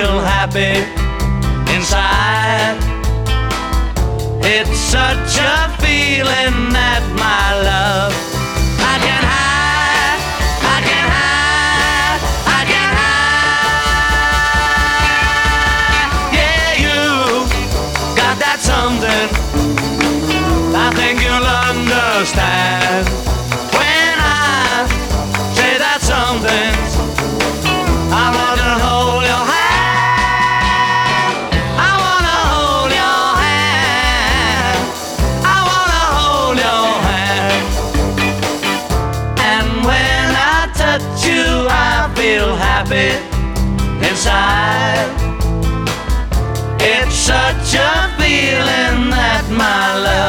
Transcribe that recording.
feel happy inside. It's such a feeling that my love I can hide, I can hide, I can hide. Yeah, you got that something I think you'll understand when I say that something. I wanna hold your hand, I wanna hold your hand, I wanna hold your hand. And when I touch you, I feel happy inside. It's such a feeling that my love